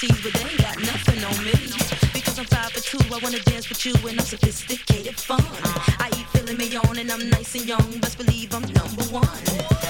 MCs, but they ain't got nothing on me. Because I'm 5'2", I wanna dance with you and I'm sophisticated fun. I eat filet mignon and I'm nice and young. Best believe I'm number one.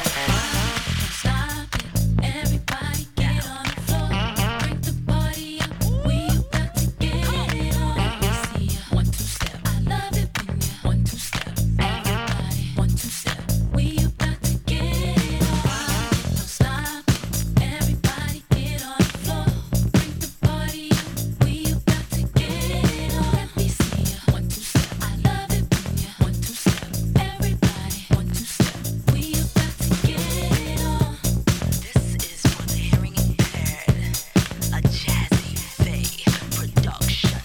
Stop it, everybody get on the floor. Break the party up, we about to get it on. Let me see ya, 1, 2 step. I love it when you 1, 2 step. Everybody, 1, 2 step. We about to get it on. Don't stop it, everybody get on the floor. Break the party up, we about to get it on. Let me see ya, 1, 2 step. I love it when you 1, 2 step. Everybody, 1, 2 step. We about to get it on. This is for the hearing impaired. A Jazzy Faye production.